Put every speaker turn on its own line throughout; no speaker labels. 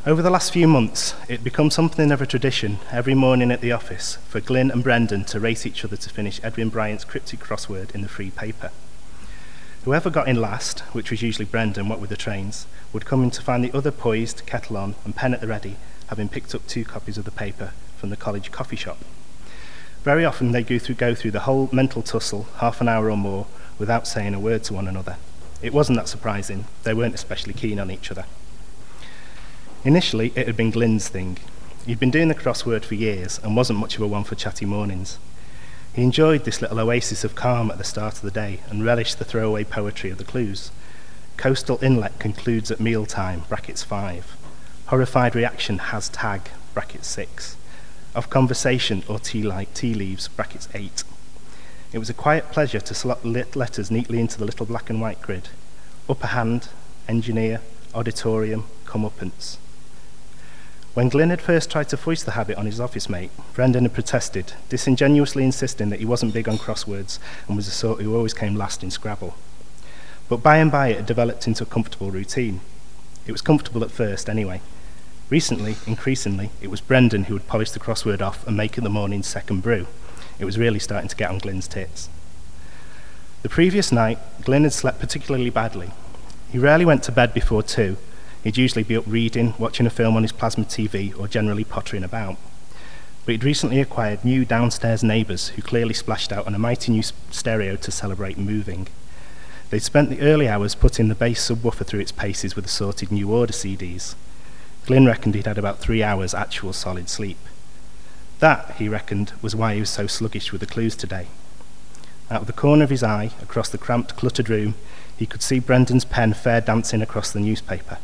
Over the last few months, it had become something of a tradition every morning at the office for Glyn and Brendan to race each other to finish Edwin Bryant's cryptic crossword in the free paper. Whoever got in last, which was usually Brendan, what with the trains, would come in to find the other poised, kettle on, and pen at the ready, having picked up 2 copies of the paper from the college coffee shop. Very often they go through the whole mental tussle, half an hour or more, without saying a word to one another. It wasn't that surprising. They weren't especially keen on each other. Initially, it had been Glyn's thing. He'd been doing the crossword for years and wasn't much of a one for chatty mornings. He enjoyed this little oasis of calm at the start of the day and relished the throwaway poetry of the clues. Coastal inlet concludes at mealtime, brackets 5. Horrified reaction has tag, brackets 6. Of conversation or tea leaves, brackets 8. It was a quiet pleasure to slot letters neatly into the little black and white grid. Upper hand, engineer, auditorium, comeuppance. When Glyn had first tried to foist the habit on his office mate, Brendan had protested, disingenuously insisting that he wasn't big on crosswords and was the sort who always came last in Scrabble. But by and by it had developed into a comfortable routine. It was comfortable at first anyway. Recently, increasingly, it was Brendan who would polish the crossword off and make it the morning's second brew. It was really starting to get on Glyn's tits. The previous night, Glyn had slept particularly badly. He rarely went to bed before 2. He'd usually be up reading, watching a film on his plasma TV, or generally pottering about. But he'd recently acquired new downstairs neighbours who clearly splashed out on a mighty new stereo to celebrate moving. They'd spent the early hours putting the bass subwoofer through its paces with assorted new order CDs. Glyn reckoned he'd had about 3 hours actual solid sleep. That, he reckoned, was why he was so sluggish with the clues today. Out of the corner of his eye, across the cramped, cluttered room, he could see Brendan's pen fair dancing across the newspaper.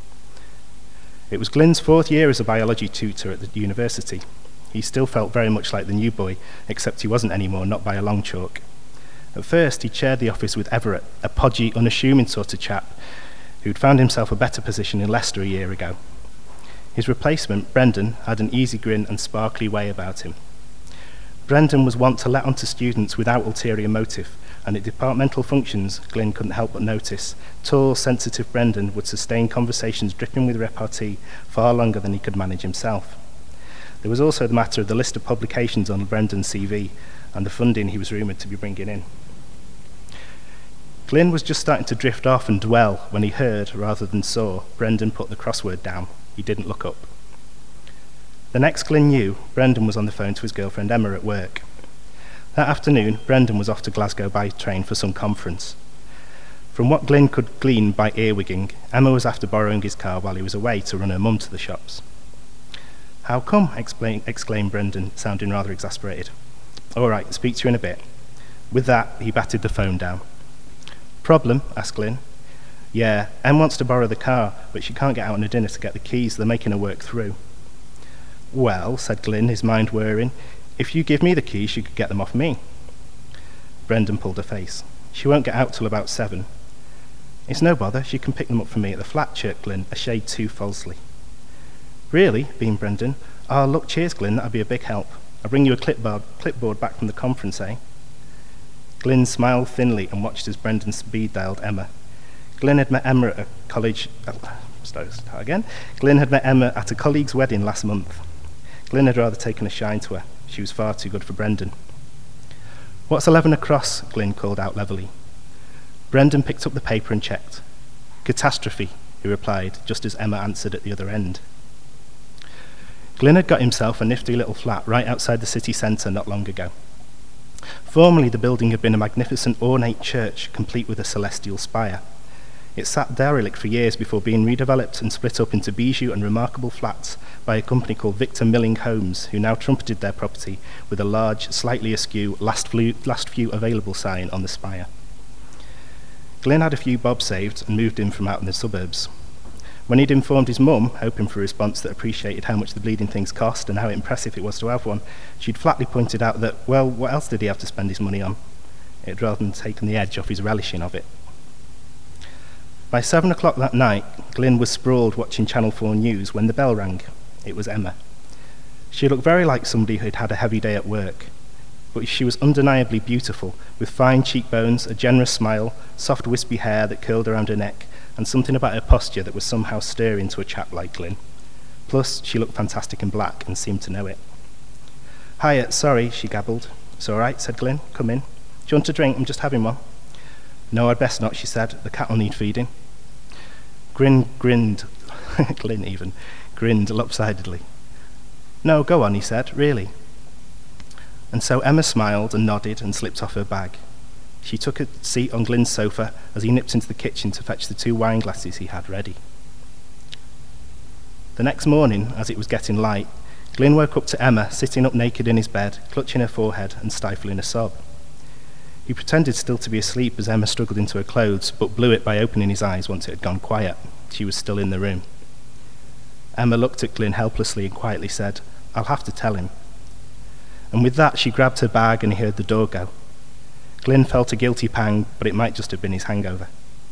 It was Glyn's 4th year as a biology tutor at the university. He still felt very much like the new boy, except he wasn't anymore, not by a long chalk. At first, he shared the office with Everett, a podgy, unassuming sort of chap who'd found himself a better position in Leicester a year ago. His replacement, Brendan, had an easy grin and sparkly way about him. Brendan was wont to let on to students without ulterior motive, and at departmental functions, Glyn couldn't help but notice, tall, sensitive Brendan would sustain conversations dripping with repartee far longer than he could manage himself. There was also the matter of the list of publications on Brendan's CV and the funding he was rumoured to be bringing in. Glyn was just starting to drift off and dwell when he heard, rather than saw, Brendan put the crossword down. He didn't look up. The next Glyn knew, Brendan was on the phone to his girlfriend Emma at work. That afternoon, Brendan was off to Glasgow by train for some conference. From what Glyn could glean by earwigging, Emma was after borrowing his car while he was away to run her mum to the shops. "How come?" exclaimed Brendan, sounding rather exasperated. "All right, speak to you in a bit." With that, he batted the phone down. "Problem?" asked Glyn. "Yeah, Em wants to borrow the car, but she can't get out on a dinner to get the keys. They're making her work through." "Well," said Glyn, his mind whirring, "if you give me the keys, she could get them off me." Brendan pulled a face. "She won't get out till about 7. "It's no bother, she can pick them up for me at the flat," chirped Glyn, a shade too falsely. "Really?" beamed Brendan. "Oh, look, cheers, Glyn, that'd be a big help. I'll bring you a clipboard back from the conference, eh?" Glyn smiled thinly and watched as Brendan speed-dialed Emma. Glyn had met Emma at a colleague's wedding last month. Glyn had rather taken a shine to her. She was far too good for Brendan. "What's 11 across?" Glyn called out levelly. Brendan picked up the paper and checked. "Catastrophe," he replied, just as Emma answered at the other end. Glyn had got himself a nifty little flat right outside the city centre not long ago. Formerly, the building had been a magnificent ornate church, complete with a celestial spire. It sat derelict for years before being redeveloped and split up into bijou and remarkable flats by a company called Victor Milling Homes, who now trumpeted their property with a large, slightly askew, last few available sign on the spire. Glyn had a few bob saved and moved in from out in the suburbs. When he'd informed his mum, hoping for a response that appreciated how much the bleeding things cost and how impressive it was to have one, she'd flatly pointed out that, well, what else did he have to spend his money on? It had rather than taken the edge off his relishing of it. By 7 o'clock that night, Glyn was sprawled watching Channel 4 News when the bell rang. It was Emma. She looked very like somebody who'd had a heavy day at work, but she was undeniably beautiful, with fine cheekbones, a generous smile, soft wispy hair that curled around her neck, and something about her posture that was somehow stirring to a chap like Glyn. Plus, she looked fantastic in black and seemed to know it. "Hiya, sorry," she gabbled. "It's all right," said Glyn. "Come in. Do you want a drink? I'm just having one." "No, I'd best not," she said. "The cat'll need feeding." Glyn grinned lopsidedly. "No, go on," he said, "really." And so Emma smiled and nodded and slipped off her bag. She took a seat on Glyn's sofa as he nipped into the kitchen to fetch the 2 wine glasses he had ready. The next morning, as it was getting light, Glyn woke up to Emma sitting up naked in his bed, clutching her forehead and stifling a sob. He pretended still to be asleep as Emma struggled into her clothes, but blew it by opening his eyes once it had gone quiet. She was still in the room. Emma looked at Glyn helplessly and quietly said, "I'll have to tell him." And with that, she grabbed her bag and he heard the door go. Glyn felt a guilty pang, but it might just have been his hangover.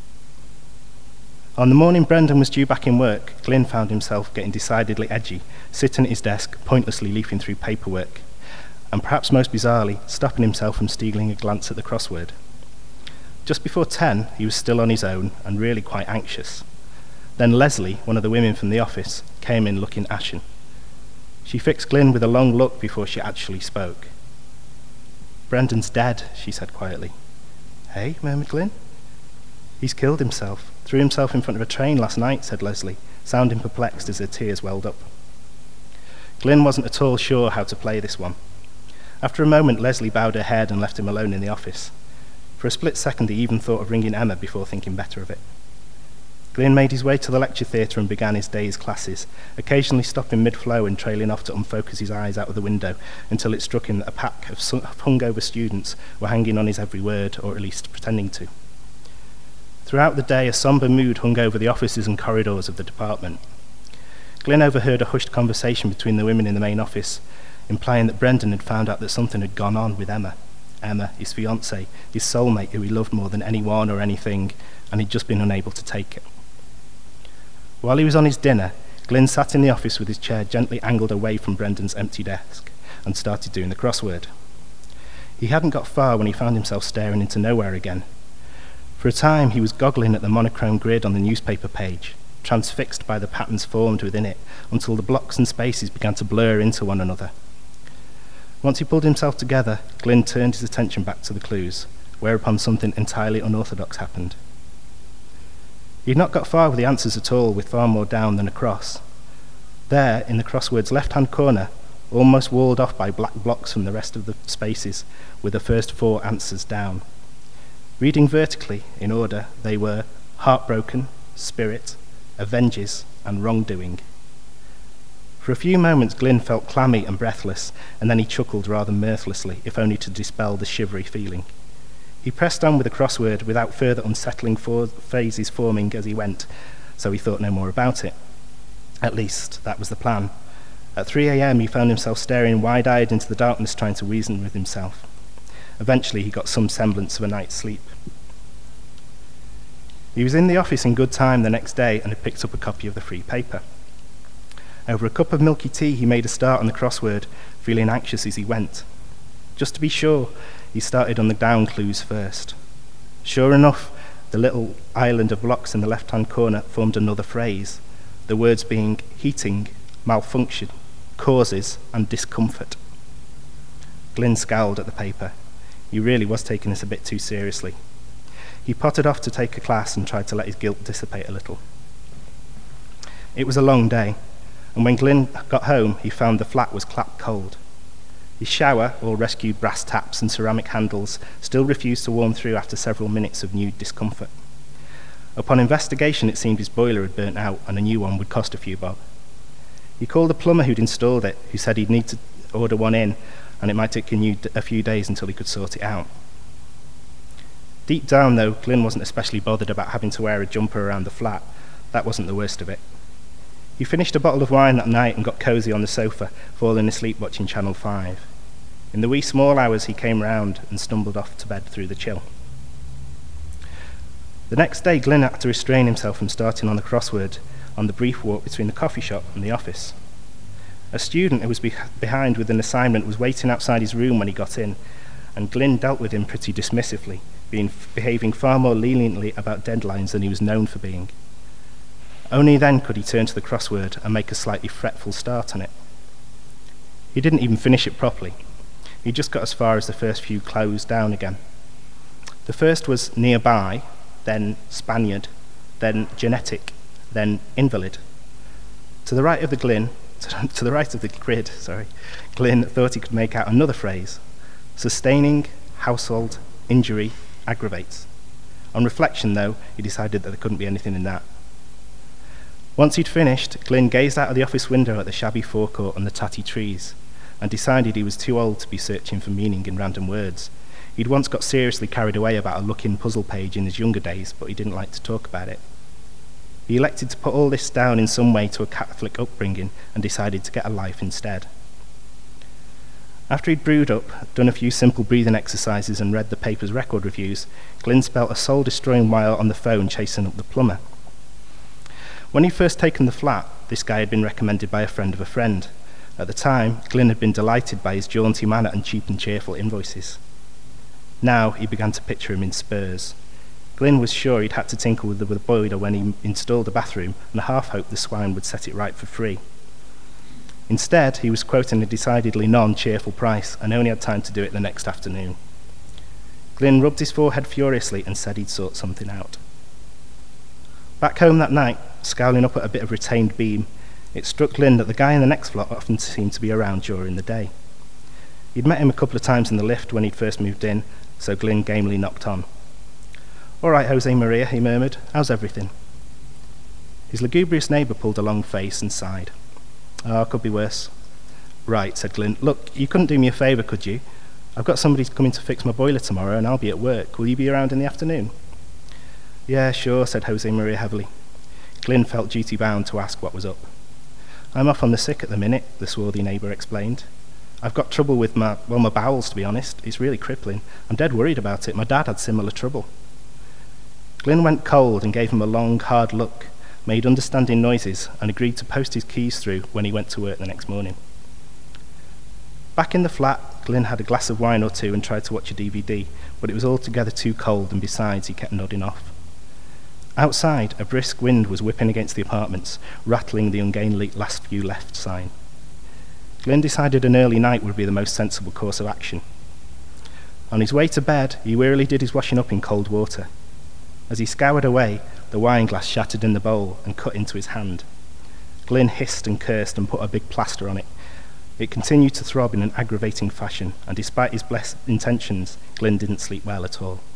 On the morning Brendan was due back in work, Glyn found himself getting decidedly edgy, sitting at his desk, pointlessly leafing through paperwork, and perhaps most bizarrely, stopping himself from stealing a glance at the crossword. Just before 10, he was still on his own and really quite anxious. Then Leslie, one of the women from the office, came in looking ashen. She fixed Glyn with a long look before she actually spoke. "Brendan's dead," she said quietly. "Hey?" murmured Glyn. "He's killed himself. Threw himself in front of a train last night," said Leslie, sounding perplexed as her tears welled up. Glyn wasn't at all sure how to play this one. After a moment, Leslie bowed her head and left him alone in the office. For a split second, he even thought of ringing Emma before thinking better of it. Glyn made his way to the lecture theatre and began his day's classes, occasionally stopping mid-flow and trailing off to unfocus his eyes out of the window until it struck him that a pack of hungover students were hanging on his every word, or at least pretending to. Throughout the day, a sombre mood hung over the offices and corridors of the department. Glyn overheard a hushed conversation between the women in the main office, implying that Brendan had found out that something had gone on with Emma. Emma, his fiancée, his soulmate who he loved more than anyone or anything, and he'd just been unable to take it. While he was on his dinner, Glyn sat in the office with his chair gently angled away from Brendan's empty desk and started doing the crossword. He hadn't got far when he found himself staring into nowhere again. For a time, he was goggling at the monochrome grid on the newspaper page, transfixed by the patterns formed within it, until the blocks and spaces began to blur into one another. Once he pulled himself together, Glyn turned his attention back to the clues, whereupon something entirely unorthodox happened. He'd not got far with the answers at all, with far more down than across. There, in the crossword's left-hand corner, almost walled off by black blocks from the rest of the spaces, were the first 4 answers down. Reading vertically, in order, they were heartbroken, spirit, avenges, and wrongdoing. For a few moments, Glyn felt clammy and breathless, and then he chuckled rather mirthlessly, if only to dispel the shivery feeling. He pressed on with the crossword without further unsettling phrases forming as he went, so he thought no more about it. At least, that was the plan. At 3 a.m, he found himself staring wide-eyed into the darkness, trying to reason with himself. Eventually, he got some semblance of a night's sleep. He was in the office in good time the next day and had picked up a copy of the free paper. Over a cup of milky tea, he made a start on the crossword, feeling anxious as he went. Just to be sure, he started on the down clues first. Sure enough, the little island of blocks in the left-hand corner formed another phrase, the words being heating, malfunction, causes, and discomfort. Glyn scowled at the paper. He really was taking this a bit too seriously. He pottered off to take a class and tried to let his guilt dissipate a little. It was a long day, and when Glyn got home, he found the flat was clapped cold. His shower, all rescued brass taps and ceramic handles, still refused to warm through after several minutes of new discomfort. Upon investigation, it seemed his boiler had burnt out and a new one would cost a few bob. He called the plumber who'd installed it, who said he'd need to order one in, and it might take a few days until he could sort it out. Deep down, though, Glyn wasn't especially bothered about having to wear a jumper around the flat. That wasn't the worst of it. He finished a bottle of wine that night and got cosy on the sofa, falling asleep watching Channel 5. In the wee small hours, he came round and stumbled off to bed through the chill. The next day, Glyn had to restrain himself from starting on the crossword on the brief walk between the coffee shop and the office. A student who was behind with an assignment was waiting outside his room when he got in, and Glyn dealt with him pretty dismissively, behaving far more leniently about deadlines than he was known for being. Only then could he turn to the crossword and make a slightly fretful start on it. He didn't even finish it properly. He just got as far as the first few closed down again. The first was nearby, then Spaniard, then genetic, then invalid. To the right of the grid, Glyn thought he could make out another phrase: sustaining, household, injury, aggravates. On reflection, though, he decided that there couldn't be anything in that. Once he'd finished, Glyn gazed out of the office window at the shabby forecourt and the tatty trees, and decided he was too old to be searching for meaning in random words. He'd once got seriously carried away about a look-in puzzle page in his younger days, but he didn't like to talk about it. He elected to put all this down in some way to a Catholic upbringing and decided to get a life instead. After he'd brewed up, done a few simple breathing exercises and read the paper's record reviews, Glyn spent a soul-destroying while on the phone chasing up the plumber. When he'd first taken the flat, this guy had been recommended by a friend of a friend. At the time, Glyn had been delighted by his jaunty manner and cheap and cheerful invoices. Now he began to picture him in Spurs. Glyn was sure he'd had to tinker with the boiler when he installed the bathroom, and half hoped the swine would set it right for free. Instead, he was quoting a decidedly non-cheerful price and only had time to do it the next afternoon. Glyn rubbed his forehead furiously and said he'd sort something out. Back home that night, scowling up at a bit of retained beam, it struck Glyn that the guy in the next flat often seemed to be around during the day. He'd met him a couple of times in the lift when he'd first moved in, so Glyn gamely knocked on. "All right, Jose Maria," he murmured. "How's everything?" His lugubrious neighbour pulled a long face and sighed. "Oh, could be worse." "Right," said Glyn. "Look, you couldn't do me a favour, could you? I've got somebody coming to fix my boiler tomorrow, and I'll be at work. Will you be around in the afternoon?" "Yeah, sure," said Jose Maria heavily. Glyn felt duty-bound to ask what was up. "I'm off on the sick at the minute," the swarthy neighbour explained. "I've got trouble with my bowels, to be honest. It's really crippling. I'm dead worried about it. My dad had similar trouble." Glyn went cold and gave him a long, hard look, made understanding noises, and agreed to post his keys through when he went to work the next morning. Back in the flat, Glyn had a glass of wine or two and tried to watch a DVD, but it was altogether too cold, and besides, he kept nodding off. Outside, a brisk wind was whipping against the apartments, rattling the ungainly "last few left" sign. Glyn decided an early night would be the most sensible course of action. On his way to bed, he wearily did his washing up in cold water. As he scoured away, the wine glass shattered in the bowl and cut into his hand. Glyn hissed and cursed and put a big plaster on it. It continued to throb in an aggravating fashion, and despite his blessed intentions, Glyn didn't sleep well at all.